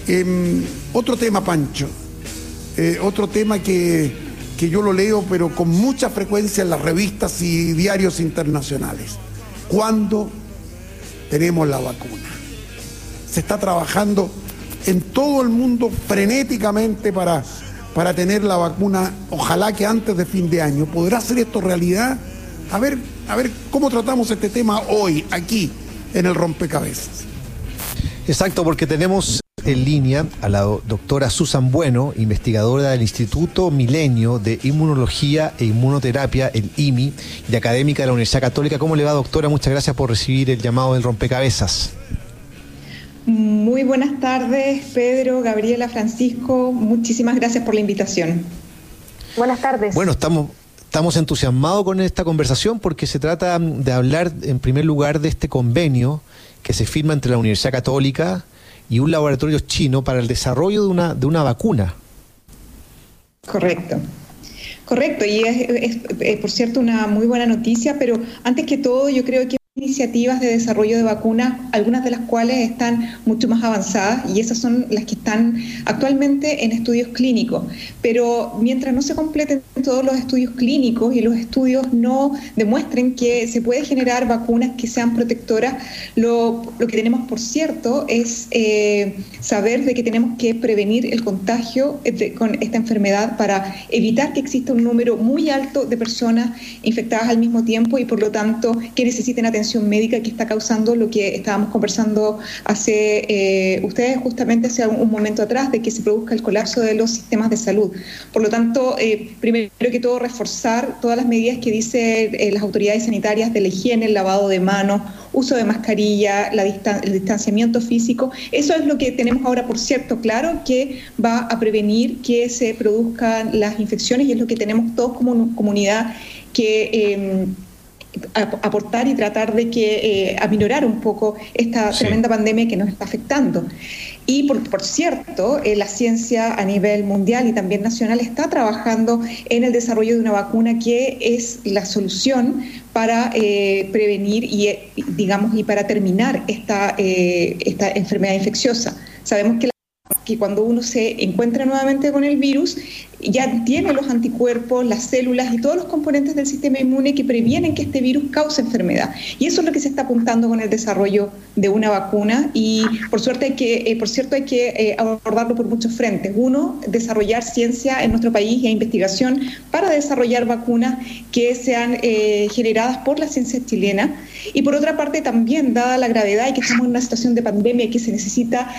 Otro tema, Pancho, otro tema que yo lo leo, pero con mucha frecuencia en las revistas y diarios internacionales. ¿Cuándo tenemos la vacuna? Se está trabajando en todo el mundo frenéticamente para tener la vacuna, ojalá que antes de fin de año. ¿Podrá ser esto realidad? A ver cómo tratamos este tema hoy, aquí, en el Rompecabezas. Exacto, porque tenemos en línea a la doctora Susan Bueno, investigadora del Instituto Milenio de Inmunología e Inmunoterapia, el IMI, y académica de la Universidad Católica. ¿Cómo le va, doctora? Muchas gracias por recibir el llamado del Rompecabezas. Muy buenas tardes, Pedro, Gabriela, Francisco. Muchísimas gracias por la invitación. Buenas tardes. Bueno, estamos entusiasmados con esta conversación porque se trata de hablar, en primer lugar, de este convenio que se firma entre la Universidad Católica y un laboratorio chino para el desarrollo de una vacuna. Correcto, y es por cierto una muy buena noticia, pero antes que todo yo creo que iniciativas de desarrollo de vacunas, algunas de las cuales están mucho más avanzadas y esas son las que están actualmente en estudios clínicos. Pero mientras no se completen todos los estudios clínicos y los estudios no demuestren que se puede generar vacunas que sean protectoras, lo que tenemos por cierto es saber de que tenemos que prevenir el contagio con esta enfermedad para evitar que exista un número muy alto de personas infectadas al mismo tiempo y por lo tanto que necesiten atención médica, que está causando lo que estábamos conversando ustedes justamente hace un momento atrás, de que se produzca el colapso de los sistemas de salud. Por lo tanto, primero que todo, reforzar todas las medidas que dicen las autoridades sanitarias de la higiene, el lavado de manos, uso de mascarilla, el distanciamiento físico. Eso es lo que tenemos ahora, por cierto, claro, que va a prevenir que se produzcan las infecciones y es lo que tenemos todos como comunidad que aportar y tratar de que aminorar un poco esta tremenda pandemia que nos está afectando. Y por cierto, la ciencia a nivel mundial y también nacional está trabajando en el desarrollo de una vacuna que es la solución para prevenir y para terminar esta enfermedad infecciosa. Sabemos que cuando uno se encuentra nuevamente con el virus, ya tiene los anticuerpos, las células y todos los componentes del sistema inmune que previenen que este virus cause enfermedad. Y eso es lo que se está apuntando con el desarrollo de una vacuna y por cierto hay que abordarlo por muchos frentes. Uno, desarrollar ciencia en nuestro país e investigación para desarrollar vacunas que sean generadas por la ciencia chilena. Y por otra parte también, dada la gravedad y que estamos en una situación de pandemia que se necesita,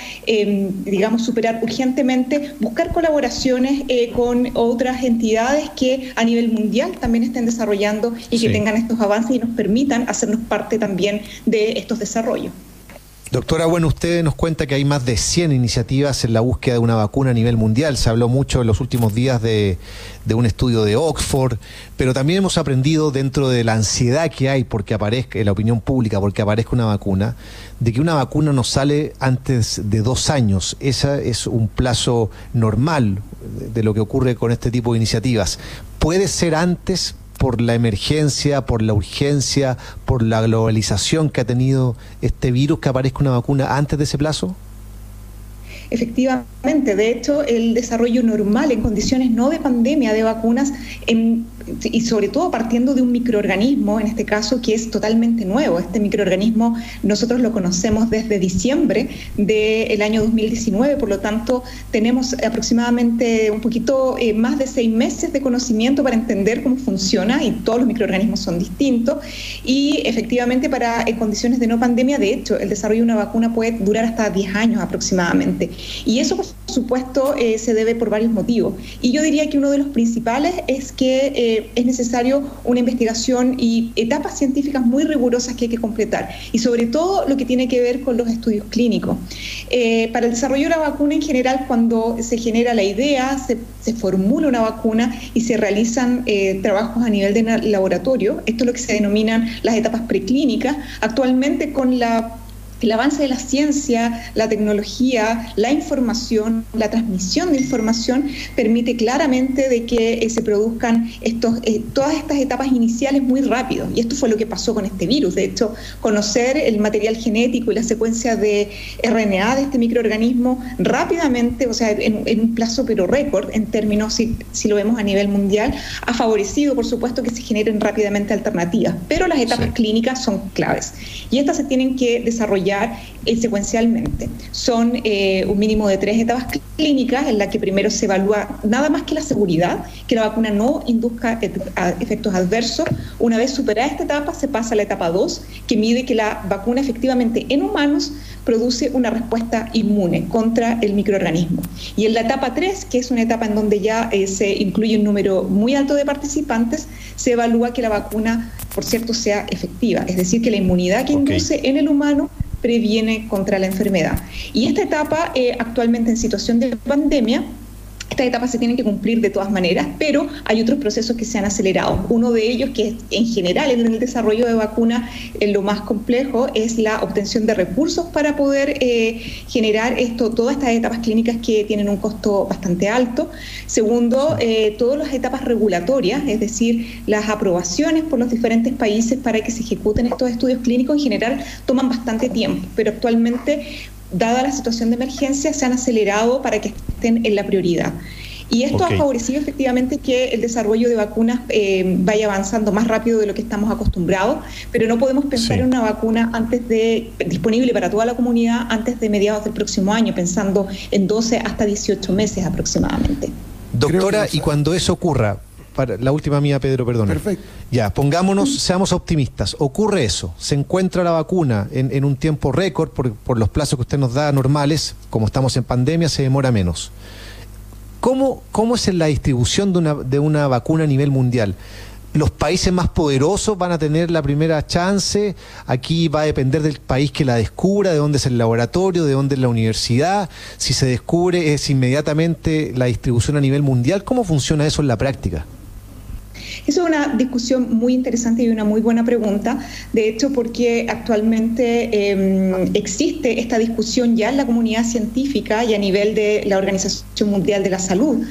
superar urgentemente, buscar colaboraciones con otras entidades que a nivel mundial también estén desarrollando y que tengan estos avances y nos permitan hacernos parte también de estos desarrollos. Doctora, bueno, usted nos cuenta que hay más de 100 iniciativas en la búsqueda de una vacuna a nivel mundial. Se habló mucho en los últimos días de un estudio de Oxford, pero también hemos aprendido dentro de la ansiedad que hay porque aparezca en la opinión pública, porque aparezca una vacuna, de que una vacuna no sale antes de 2 años. Ese es un plazo normal de lo que ocurre con este tipo de iniciativas. ¿Puede ser antes por la emergencia, por la urgencia, por la globalización que ha tenido este virus, que aparezca una vacuna antes de ese plazo? Efectivamente, de hecho, el desarrollo normal en condiciones no de pandemia de vacunas, y sobre todo partiendo de un microorganismo, en este caso, que es totalmente nuevo. Este microorganismo nosotros lo conocemos desde diciembre del año 2019, por lo tanto tenemos aproximadamente un poquito más de 6 meses de conocimiento para entender cómo funciona y todos los microorganismos son distintos y efectivamente en condiciones de no pandemia, de hecho, el desarrollo de una vacuna puede durar hasta 10 años aproximadamente y eso por supuesto se debe por varios motivos y yo diría que uno de los principales es que es necesario una investigación y etapas científicas muy rigurosas que hay que completar y sobre todo lo que tiene que ver con los estudios clínicos. Para el desarrollo de la vacuna en general, cuando se genera la idea, se formula una vacuna y se realizan trabajos a nivel de laboratorio. Esto es lo que se denominan las etapas preclínicas. Actualmente con la el avance de la ciencia, la tecnología, la información, la transmisión de información permite claramente de que se produzcan todas estas etapas iniciales muy rápido. Y esto fue lo que pasó con este virus. De hecho, conocer el material genético y la secuencia de RNA de este microorganismo rápidamente, o sea, en un plazo pero récord, en términos, si lo vemos a nivel mundial, ha favorecido, por supuesto, que se generen rápidamente alternativas. Pero las etapas clínicas son claves. Y estas se tienen que desarrollar secuencialmente. Son un mínimo de 3 etapas clínicas en la que primero se evalúa nada más que la seguridad, que la vacuna no induzca efectos adversos. Una vez superada esta etapa, se pasa a la etapa 2, que mide que la vacuna efectivamente en humanos produce una respuesta inmune contra el microorganismo. Y en la etapa 3, que es una etapa en donde ya se incluye un número muy alto de participantes, se evalúa que la vacuna, por cierto, sea efectiva. Es decir, que la inmunidad que induce en el humano previene contra la enfermedad. Y esta etapa, actualmente en situación de pandemia, estas etapas se tienen que cumplir de todas maneras, pero hay otros procesos que se han acelerado. Uno de ellos, que es, en general en el desarrollo de vacunas, lo más complejo, es la obtención de recursos para poder generar todas estas etapas clínicas que tienen un costo bastante alto. Segundo, todas las etapas regulatorias, es decir, las aprobaciones por los diferentes países para que se ejecuten estos estudios clínicos, en general toman bastante tiempo, pero actualmente, dada la situación de emergencia, se han acelerado para que estén en la prioridad. Y esto ha favorecido efectivamente que el desarrollo de vacunas vaya avanzando más rápido de lo que estamos acostumbrados, pero no podemos pensar en una vacuna disponible para toda la comunidad antes de mediados del próximo año, pensando en 12 hasta 18 meses aproximadamente. Doctora, y cuando eso ocurra, la última mía, Pedro, perdona. Perfecto. Ya, seamos optimistas. Ocurre eso, se encuentra la vacuna en un tiempo récord, por los plazos que usted nos da normales, como estamos en pandemia, se demora menos. ¿Cómo es la distribución de una vacuna a nivel mundial? ¿Los países más poderosos van a tener la primera chance? Aquí va a depender del país que la descubra, de dónde es el laboratorio, de dónde es la universidad. Si se descubre, ¿es inmediatamente la distribución a nivel mundial? ¿Cómo funciona eso en la práctica? Eso es una discusión muy interesante y una muy buena pregunta, de hecho, porque actualmente existe esta discusión ya en la comunidad científica y a nivel de la Organización Mundial de la Salud,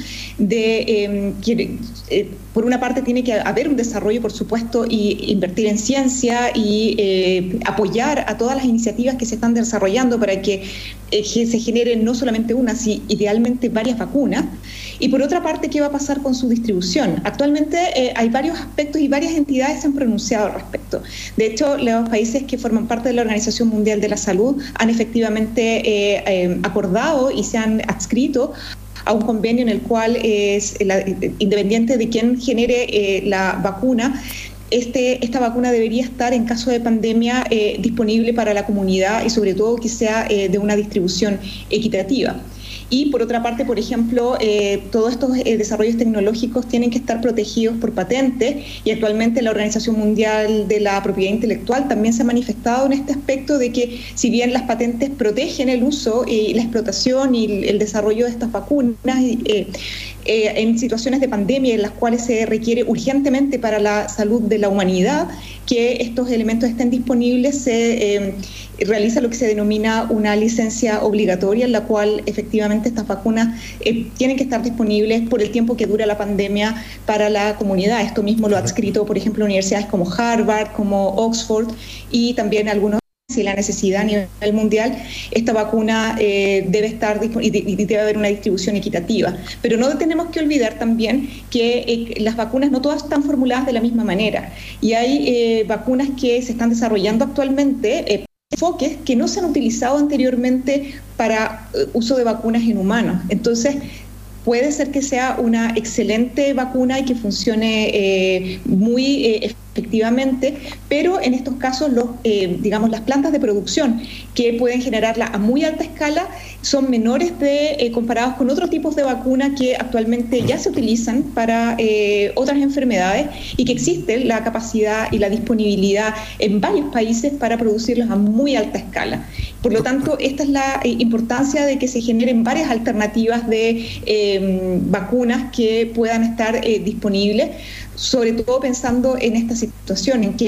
por una parte tiene que haber un desarrollo, por supuesto, y invertir en ciencia y apoyar a todas las iniciativas que se están desarrollando para que se generen no solamente una, sino idealmente varias vacunas. Y por otra parte, ¿qué va a pasar con su distribución? Actualmente hay varios aspectos y varias entidades se han pronunciado al respecto. De hecho, los países que forman parte de la Organización Mundial de la Salud han efectivamente acordado y se han adscrito a un convenio en el cual independiente de quién genere la vacuna, esta vacuna debería estar, en caso de pandemia, disponible para la comunidad y sobre todo que sea de una distribución equitativa. Y por otra parte, por ejemplo, todos estos desarrollos tecnológicos tienen que estar protegidos por patentes y actualmente la Organización Mundial de la Propiedad Intelectual también se ha manifestado en este aspecto de que si bien las patentes protegen el uso y la explotación y el desarrollo de estas vacunas en situaciones de pandemia en las cuales se requiere urgentemente para la salud de la humanidad que estos elementos estén disponibles, se realiza lo que se denomina una licencia obligatoria en la cual efectivamente estas vacunas tienen que estar disponibles por el tiempo que dura la pandemia para la comunidad. Esto mismo lo ha adscrito, por ejemplo, universidades como Harvard, como Oxford y también algunos. Si la necesidad a nivel mundial, esta vacuna debe estar disponible y debe haber una distribución equitativa. Pero no tenemos que olvidar también que las vacunas no todas están formuladas de la misma manera. Y hay vacunas que se están desarrollando actualmente, enfoques que no se han utilizado anteriormente para uso de vacunas en humanos. Entonces, puede ser que sea una excelente vacuna y que funcione muy efectivamente, pero en estos casos las plantas de producción que pueden generarla a muy alta escala son menores comparados con otros tipos de vacunas que actualmente ya se utilizan para otras enfermedades y que existe la capacidad y la disponibilidad en varios países para producirlas a muy alta escala. Por lo tanto, esta es la importancia de que se generen varias alternativas de vacunas que puedan estar disponibles, sobre todo pensando en esta situación, en que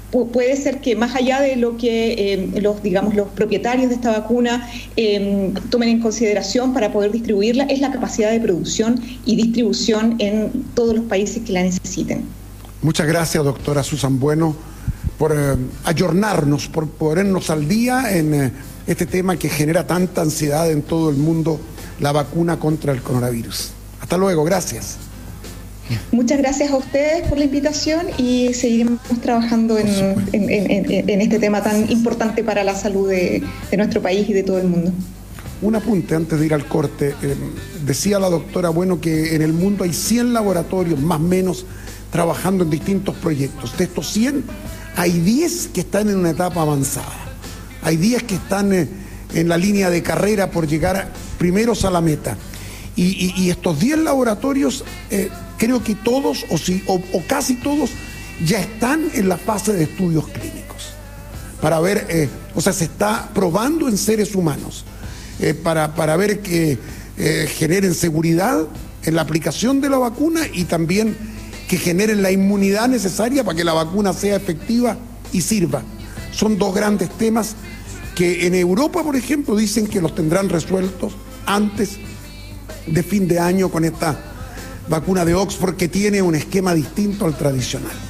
puede ser que más allá de lo que los propietarios de esta vacuna tomen en consideración para poder distribuirla, es la capacidad de producción y distribución en todos los países que la necesiten. Muchas gracias, doctora Susan Bueno, por ayornarnos, por ponernos al día en este tema que genera tanta ansiedad en todo el mundo, la vacuna contra el coronavirus. Hasta luego, gracias. Muchas gracias a ustedes por la invitación y seguiremos trabajando en este tema tan importante para la salud de nuestro país y de todo el mundo. Un apunte antes de ir al corte. Decía la doctora Bueno que en el mundo hay 100 laboratorios, más o menos, trabajando en distintos proyectos. De estos 100, hay 10 que están en una etapa avanzada. Hay 10 que están en la línea de carrera por llegar primeros a la meta. Y estos 10 laboratorios, creo que todos, o casi todos, ya están en la fase de estudios clínicos. Para ver, se está probando en seres humanos, para ver que generen seguridad en la aplicación de la vacuna y también que generen la inmunidad necesaria para que la vacuna sea efectiva y sirva. Son dos grandes temas que en Europa, por ejemplo, dicen que los tendrán resueltos antes de fin de año con esta vacuna de Oxford, que tiene un esquema distinto al tradicional.